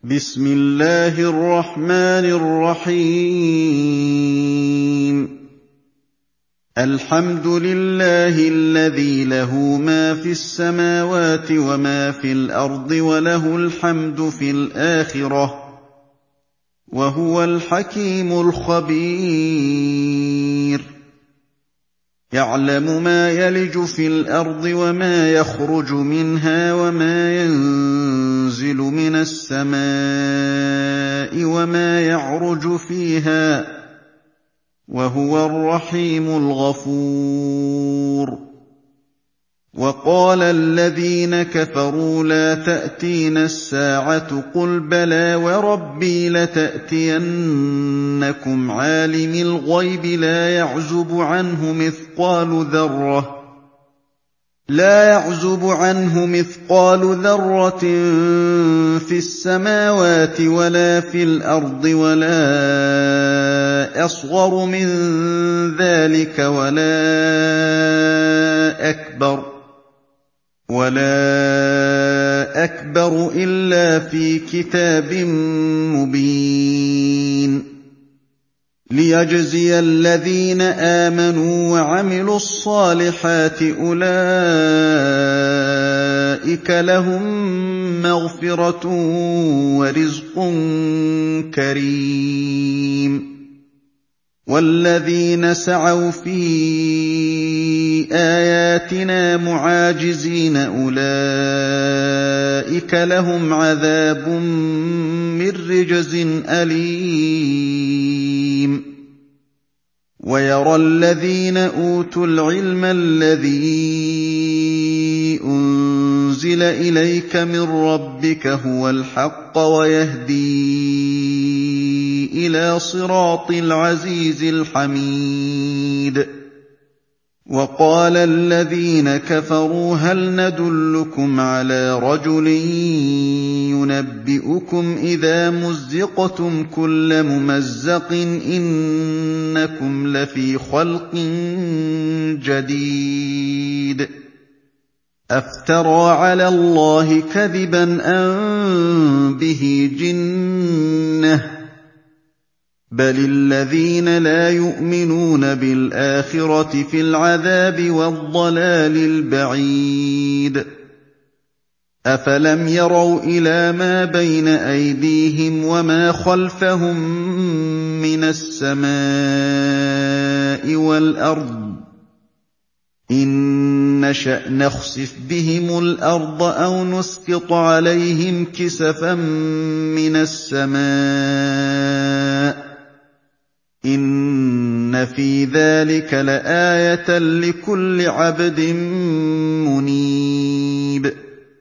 بسم الله الرحمن الرحيم الحمد لله الذي له ما في السماوات وما في الأرض وله الحمد في الآخرة وهو الحكيم الخبير يعلم ما يلج في الأرض وما يخرج منها وما ينزل من السماء وما يعرج فيها وهو الرحيم الغفور وقال الذين كفروا لا تأتينا الساعة قل بلى وربي لتأتينكم عالم الغيب لا يعزب عنه مثقال ذرة في السماوات ولا في الأرض ولا أصغر من ذلك ولا أكبر إلا في كتاب مبين ليجزي الذين آمنوا وعملوا الصالحات أولئك لهم مغفرة ورزق كريم والذين سعوا في آياتنا معاجزين أولئك لهم عذاب من رجز أليم ويرى الذين أوتوا العلم الذي أنزل إليك من ربك هو الحق ويهدي إلى صراط العزيز الحميد وقال الذين كفروا هل ندلكم على رجل ينبئكم إذا مزقتم كل ممزق إنكم لفي خلق جديد أفترى على الله كذبا أم به جنة بل الذين لا يؤمنون بالآخرة في العذاب والضلال البعيد أفلم يروا إلى ما بين أيديهم وما خلفهم من السماء والأرض إن نشأ نخسف بهم الأرض أو نسقط عليهم كسفا من السماء إن في ذلك لآية لكل عبد منيب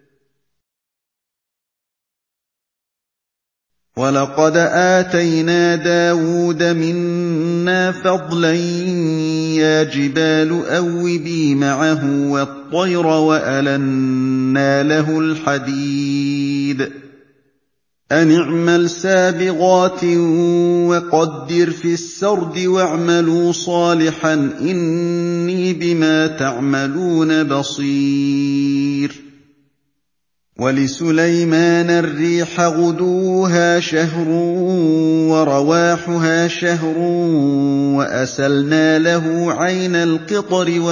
ولقد آتينا داود منا فضلا يا جبال أوبي معه والطير وألنا له الحديد أن اعمل سابغات وقدر في السرد واعملوا صالحا إني بما تعملون بصير ولسليمان الريح غدوها شهر ورواحها شهر وأسلنا له عين القطر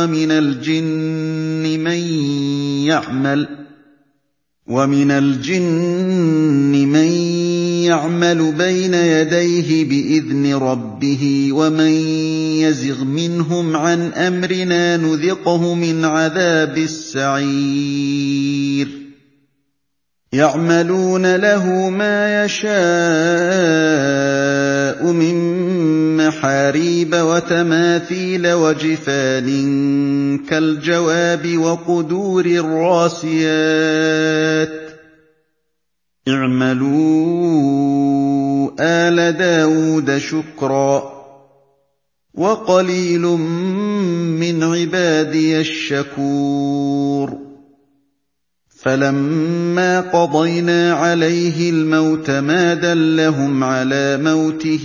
ومن الجن من يعمل بين يديه بإذن ربه ومن يزغ منهم عن أمرنا نذقه من عذاب السعير يعملون له ما يشاء من محاريب وتماثيل وجفان كالجواب وقدور الراسيات اعملوا آل داود شكرا وقليل من عبادي الشكور فلما قضينا عليه الموت ما دلهم على موته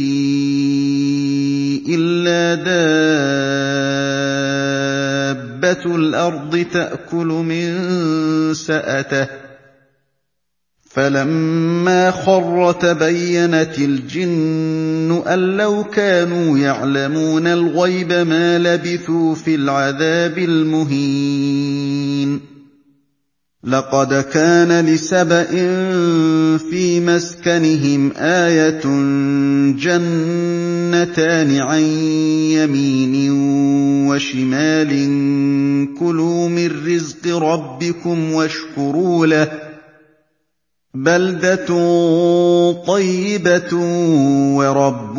إلا دابة الأرض تأكل من سأته فَلَمَّا خَرَّ تَبَيَّنَتِ الْجِنُّ أَن لَّوْ كَانُوا يَعْلَمُونَ الْغَيْبَ مَا لَبِثُوا فِي الْعَذَابِ الْمُهِينِ لَقَدْ كَانَ لِسَبَإٍ فِي مَسْكَنِهِمْ آيَةٌ جَنَّتَانِ عَن يَمِينٍ وَشِمَالٍ كُلُوا مِن رِّزْقِ رَبِّكُمْ وَاشْكُرُوا لَهُ بَلْدَةٌ طَيِّبَةٌ وَرَبٌّ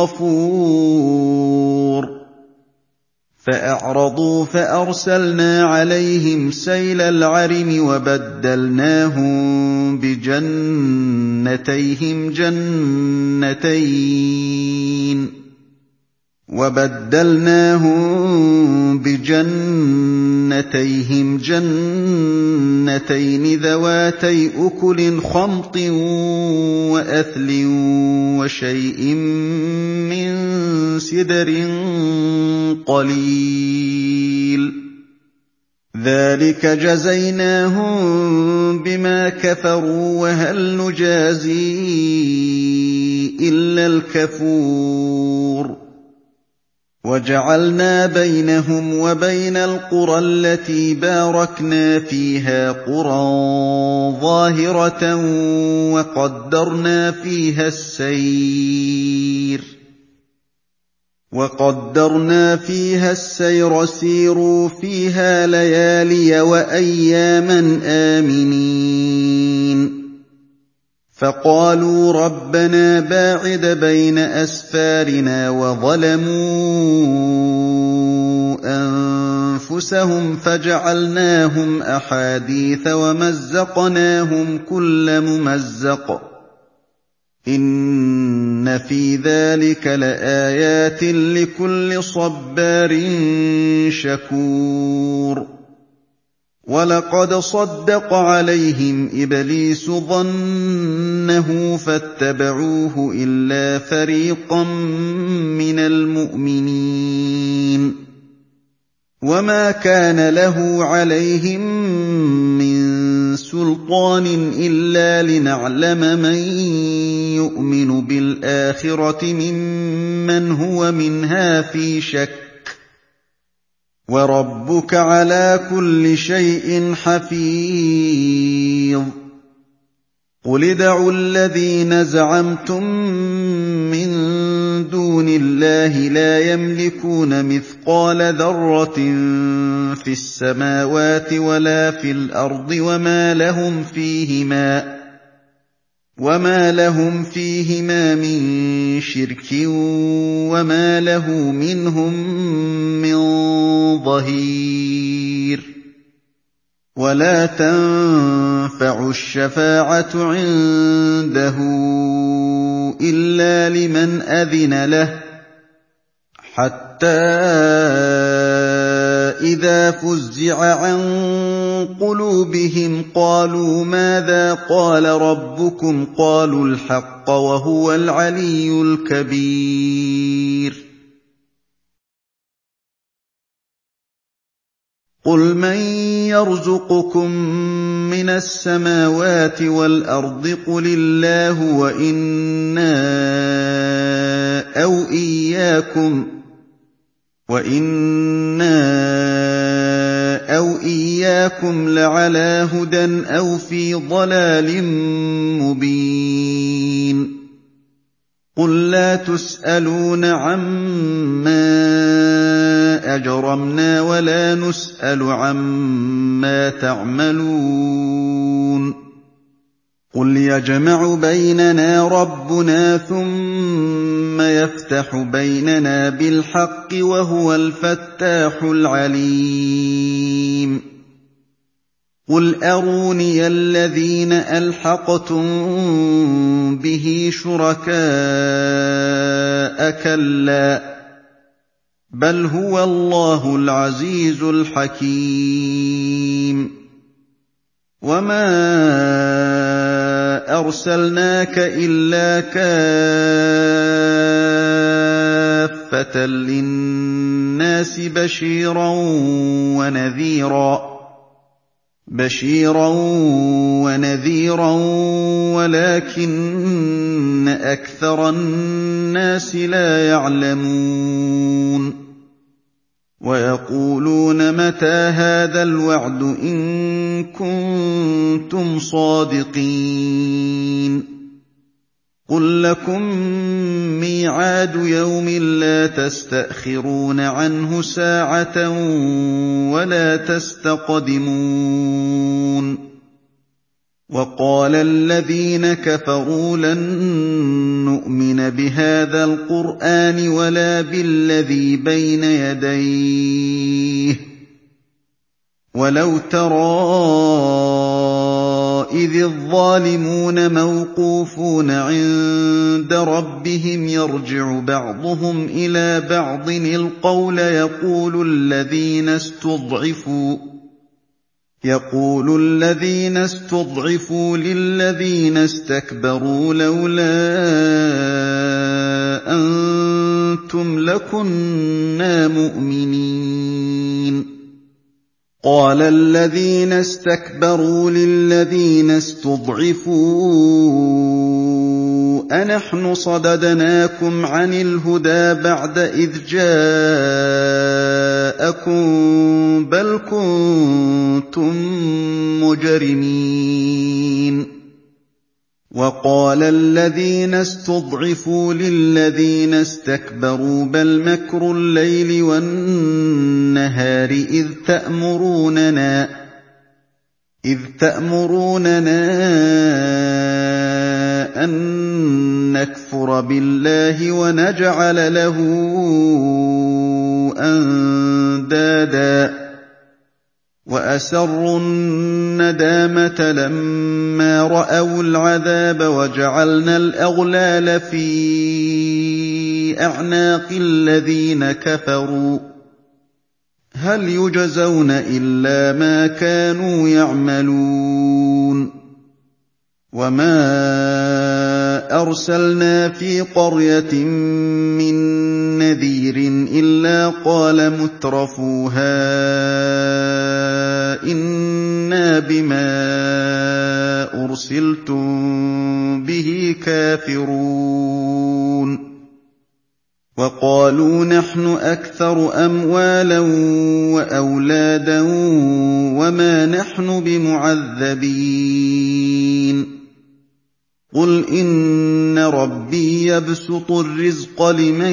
غَفُورٌ فَأَعْرَضُوا فَأَرْسَلْنَا عَلَيْهِمْ سَيْلَ الْعَرِمِ وَبَدَّلْنَاهُم بِجَنَّتَيْهِمْ جَنَّتَيْنِ ذَوَاتَيْ أُكُلٍ خَمْطٍ وَأَثْلٍ وَشَيْءٍ مِّن سِدْرٍ قَلِيلٍ ذَٰلِكَ جَزَيْنَاهُم بِمَا كَفَرُوا ۖ وَهَلْ نُجَازِي إِلَّا الْكَفُورَ وَجَعَلْنَا بَيْنَهُمْ وَبَيْنَ الْقُرَى الَّتِي بَارَكْنَا فِيهَا قُرًى ظَاهِرَةً وَقَدَّرْنَا فِيهَا السَّيْرَ سِيرُوا فِيهَا لَيَالِيَ وَأَيَّامًا آمِنِينَ فَقَالُوا رَبَّنَا بَاعِدْ بَيْنَ أَسْفَارِنَا وَظَلَمُوا أَنفُسَهُمْ فَجَعَلْنَاهُمْ أَحَادِيثَ وَمَزَّقْنَاهُمْ كُلَّ مُمَزَّقٍ إِنَّ فِي ذَٰلِكَ لَآيَاتٍ لِّكُلِّ صَبَّارٍ شَكُورٍ وَلَقَدْ صَدَّقَ عَلَيْهِمْ إِبْلِيسُ ظَنَّهُ فَاتَّبَعُوهُ إِلَّا فَرِيقًا مِّنَ الْمُؤْمِنِينَ وَمَا كَانَ لَهُ عَلَيْهِم مِّن سُلْطَانٍ إِلَّا لِنَعْلَمَ مَن يُؤْمِنُ بِالْآخِرَةِ مِمَّنْ هُوَ مِنْهَا فِي شَكٍّ ۗ وَرَبُّكَ عَلَىٰ كُلِّ شَيْءٍ حَفِيظٌ قُلِ ادْعُوا الَّذِينَ زَعَمْتُم مِّن دُونِ اللَّهِ لَا يَمْلِكُونَ مِثْقَالَ ذَرَّةٍ فِي السَّمَاوَاتِ وَلَا فِي الْأَرْضِ وَمَا لَهُمْ فِيهِمَا مِن شِرْكٍ وَمَا لَهُ مِنْهُم مِّن ظَهِيرٍ وَلَا تَنفَعُ الشَّفَاعَةُ عِندَهُ إِلَّا لِمَنْ أَذِنَ لَهُ حَتَّىٰ إِذَا فُزِّعَ عَن قُلُوبِهِمْ قَالُوا مَاذَا قَالَ رَبُّكُمْ ۖ قَالُوا الْحَقَّ وَهُوَ الْعَلِيُّ الْكَبِيرُ قُلْ مَن يَرْزُقُكُم مِّنَ السَّمَاوَاتِ وَالْأَرْضِ ۖ قُلِ اللَّهُ وَإِنَّا أَوْ إِيَّاكُمْ لَعَلَىٰ هُدًى أَوْ فِي ضَلَالٍ مُّبِينٍ قُل لَّا تُسْأَلُونَ عَمَّا أَجْرَمْنَا وَلَا نُسْأَلُ عَمَّا تَعْمَلُونَ قُلْ يَجْمَعُ بَيْنَنَا رَبُّنَا ثُمَّ يَفْتَحُ بَيْنَنَا بِالْحَقِّ ۖ وَهُوَ الْفَتَّاحُ الْعَلِيمُ قُلْ أَرُونِيَ الَّذِينَ أَلْحَقْتُم بِهِ شُرَكَاءَ ۖ كَلَّا بَلْ هُوَ اللَّهُ الْعَزِيزُ الْحَكِيمُ وَمَا أَرْسَلْنَاكَ إِلَّا كَافَّةً لِّلنَّاسِ بَشِيرًا وَنَذِيرًا بَشِيرًا وَنَذِيرًا وَلَٰكِنَّ أَكْثَرَ النَّاسِ لَا يَعْلَمُونَ وَيَقُولُونَ مَتَىٰ هَٰذَا الْوَعْدُ إِن كُنتُمْ صَادِقِينَ قُل لَّكُم مِّيعَادُ يَوْمٍ لَّا تَسْتَأْخِرُونَ عَنْهُ سَاعَةً وَلَا تَسْتَقْدِمُونَ وَقَالَ الَّذِينَ كَفَرُوا لَن نُّؤْمِنَ بِهَٰذَا الْقُرْآنِ وَلَا بِالَّذِي بَيْنَ يَدَيْهِ ۗ وَلَوْ تَرَىٰ إِذِ الظَّالِمُونَ موقوفون عِندَ رَبِّهِمْ يَرْجِعُ بَعْضُهُمْ إِلَىٰ بَعْضٍ الْقَوْلَ يَقُولُ الَّذِينَ اسْتُضْعِفُوا لِلَّذِينَ اسْتَكْبَرُوا لَوْلَا أَنتُمْ لَكُنَّا مُؤْمِنِينَ قَالَ الَّذِينَ اسْتَكْبَرُوا لِلَّذِينَ اسْتُضْعِفُوا أَنَحْنُ صَدَدْنَاكُمْ عَنِ الْهُدَىٰ بَعْدَ إِذْ جَاءَكُم بَلْ كُنتُم مُّجْرِمِينَ وَقَالَ الَّذِينَ اسْتُضْعِفُوا لِلَّذِينَ اسْتَكْبَرُوا بَلْ مَكْرُ اللَّيْلِ وَالنَّهَارِ إِذْ تَأْمُرُونَنَا أَن نَّكْفُرَ بِاللَّهِ وَنَجْعَلَ لَهُ أَندَادًا ۚ وَأَسَرُّوا النَّدَامَةَ لَمَّا رَأَوُا الْعَذَابَ وَجَعَلْنَا الْأَغْلَالَ فِي أَعْنَاقِ الَّذِينَ كَفَرُوا ۚ هَلْ يُجْزَوْنَ إِلَّا مَا كَانُوا يَعْمَلُونَ وَمَا أَرْسَلْنَا فِي قَرْيَةٍ مِّن نَّذِيرٍ إِلَّا قَالَ مُتْرَفُوهَا إِنَّا بِمَا أُرْسِلْتُم بِهِ كَافِرُونَ وَقَالُوا نَحْنُ أَكْثَرُ أَمْوَالًا وَأَوْلَادًا وَمَا نَحْنُ بِمُعَذَّبِينَ قُلْ إِنَّ رَبِّي يَبْسُطُ الرِّزْقَ لِمَن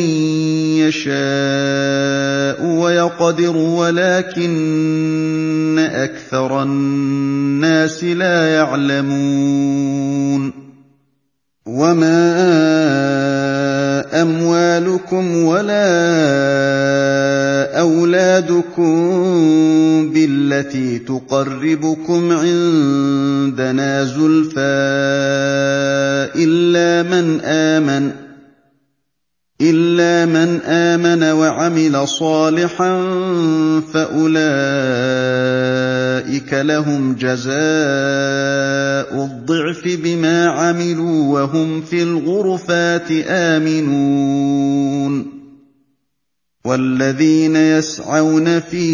يَشَاءُ وَيَقْدِرُ وَلَٰكِنَّ أَكْثَرَ النَّاسِ لَا يَعْلَمُونَ وَمَا أَمْوَالُكُمْ وَلَا أَوْلَادُكُم بِالَّتِي تُقَرِّبُكُمْ عِندَنَا زُلْفَىٰ إِلَّا مَنْ آمَنَ وَعَمِلَ صَالِحًا فَأُولَٰئِكَ لَهُمْ جَزَاءُ الضِّعْفِ بِمَا عَمِلُوا وَهُمْ فِي الْغُرُفَاتِ آمِنُونَ وَالَّذِينَ يَسْعَوْنَ فِي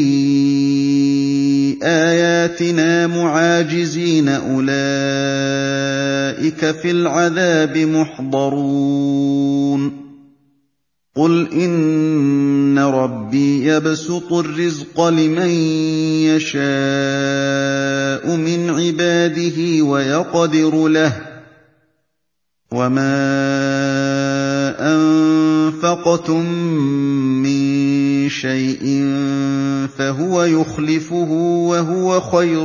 آيَاتِنَا مُعَاجِزِينَ أُولَٰئِكَ فِي الْعَذَابِ مُحْضَرُونَ قُلْ إِنَّ رَبِّي يَبْسُطُ الرِّزْقَ لِمَن يَشَاءُ مِنْ عِبَادِهِ وَيَقْدِرُ لَهُ ۚ وَمَا أَنفَقْتُم مِّن شَيْءٍ فَهُوَ يُخْلِفُهُ ۖ وَهُوَ خَيْرُ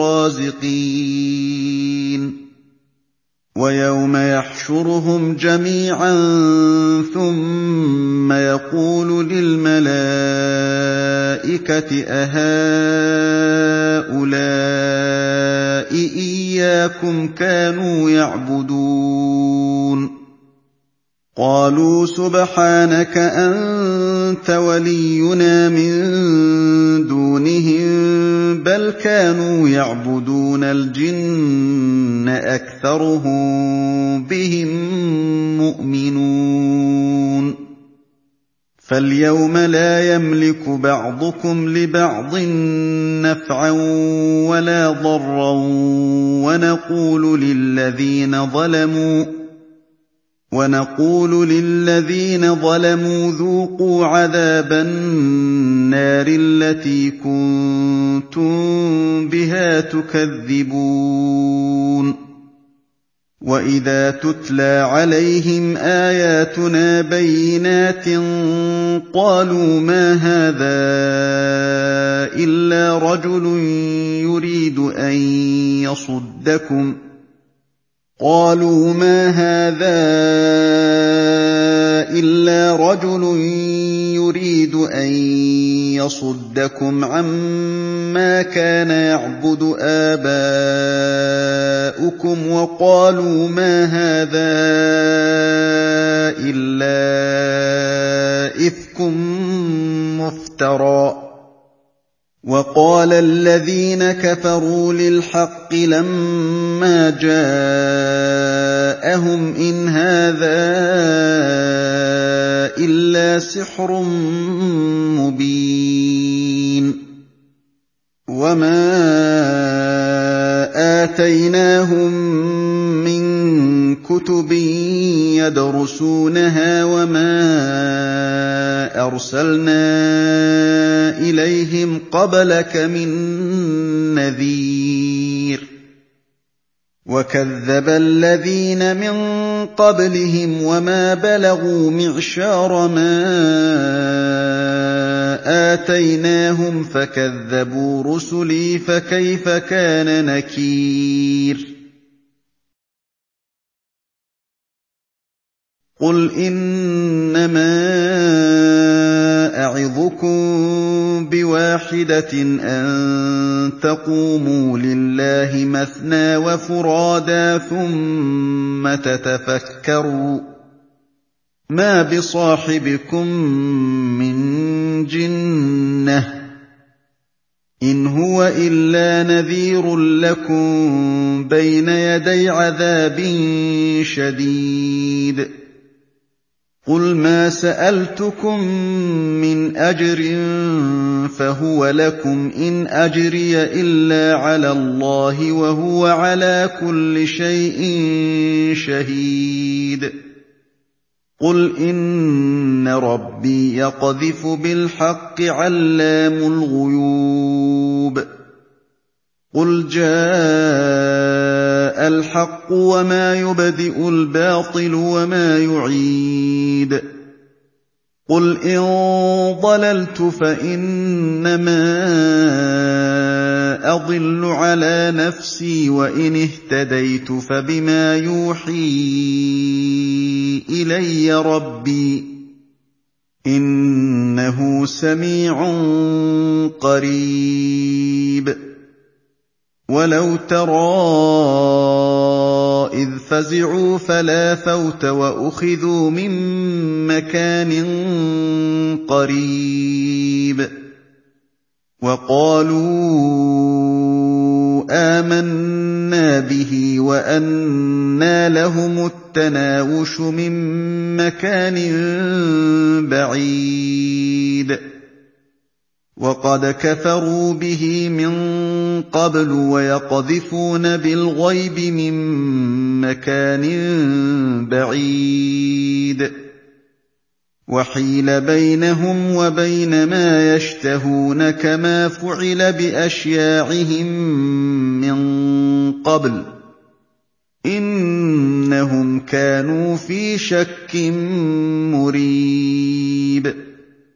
الرَّازِقِينَ وَيَوْمَ يَحْشُرُهُمْ جَمِيعًا ثُمَّ يَقُولُ لِلْمَلَائِكَةِ أَهَٰؤُلَاءِ إِيَّاكُمْ كَانُوا يَعْبُدُونَ قَالُوا سُبْحَانَكَ أَنتَ وَلِيُّنَا مِن دُونِهِم ۖ بَلْ كَانُوا يَعْبُدُونَ الْجِنَّ أَكْثَرُهُم بِهِم مُّؤْمِنُونَ فَالْيَوْمَ لَا يَمْلِكُ بَعْضُكُمْ لِبَعْضٍ نَّفْعًا وَلَا ضَرًّا وَنَقُولُ لِلَّذِينَ ظَلَمُوا ذُوقُوا عَذَابَ النَّارِ الَّتِي كُنتُم بِهَا تُكَذِّبُونَ وَإِذَا تُتْلَىٰ عَلَيْهِمْ آيَاتُنَا بَيِّنَاتٍ قَالُوا مَا هَٰذَا إِلَّا رَجُلٌ يُرِيدُ أَن يَصُدَّكُمْ عَمَّا كَانَ يَعْبُدُ آبَاؤُكُمْ وَقَالُوا مَا هَٰذَا إِلَّا إِفْكٌ مُّفْتَرًى ۚ وَقَالَ الَّذِينَ كَفَرُوا لِلْحَقِّ لَمَّا جَاءَهُمْ إِنْ هَٰذَا إِلَّا سِحْرٌ مُّبِينٌ وَمَا آتَيْنَاهُم مِّن كُتُبٍ يَدْرُسُونَهَا وَمَا أَرْسَلْنَا إِلَيْهِمْ قَبْلَكَ مِن نَّذِيرٍ وَكَذَّبَ الَّذِينَ مِن قَبْلِهِمْ وَمَا بَلَغُوا مِعْشَارَ مَا آتَيْنَاهُمْ فَكَذَّبُوا رُسُلِي فَكَيْفَ كَانَ نَكِيرِ قُلْ إِنَّمَا أَعِظُكُم بِوَاحِدَةٍ أَن تَقُومُوا لِلَّهِ مَثْنَىٰ وَفُرَادَىٰ ثُمَّ تَتَفَكَّرُوا ۚ مَا بِصَاحِبِكُم مِّن جِنَّةٍ ۚ إِنْ هُوَ إِلَّا نَذِيرٌ لَّكُم بَيْنَ يَدَيْ عَذَابٍ شَدِيدٍ قُلْ مَا سَأَلْتُكُم مِّنْ أَجْرٍ فَهُوَ لَكُمْ ۖ إِنْ أَجْرِيَ إِلَّا عَلَى اللَّهِ ۖ وَهُوَ عَلَىٰ كُلِّ شَيْءٍ شَهِيدٌ قُلْ إِنَّ رَبِّي يَقْذِفُ بِالْحَقِّ عَلَّامُ الْغُيُوبِ قُلْ جَاءَ الْحَقُّ وَمَا يُبْدِئُ الْبَاطِلُ وَمَا يُعِيدُ قُلْ إِن ضَلَلْتُ فَإِنَّمَا أَضِلُّ عَلَىٰ نَفْسِي ۖ وَإِنِ اهْتَدَيْتُ فَبِمَا يُوحِي إِلَيَّ رَبِّي ۚ إِنَّهُ سَمِيعٌ قَرِيبٌ وَلَوْ تَرَىٰ إِذْ فَزِعُوا فَلَا فَوْتَ وَأُخِذُوا مِن مَّكَانٍ قَرِيبٍ وَقَالُوا آمَنَّا بِهِ وَأَنَّىٰ لَهُمُ التَّنَاوُشُ مِن مَّكَانٍ بَعِيدٍ وَقَدْ كَفَرُوا بِهِ مِن قَبْلُ وَيَقْذِفُونَ بِالْغَيْبِ مِن مَّكَانٍ بَعِيدٍ وَحِيلَ بَيْنَهُمْ وَبَيْنَ مَا يَشْتَهُونَ كَمَا فُعِلَ بِأَشْيَاعِهِم مِّن قَبْلُ ۚ إِنَّهُمْ كَانُوا فِي شَكٍّ مُّرِيبٍ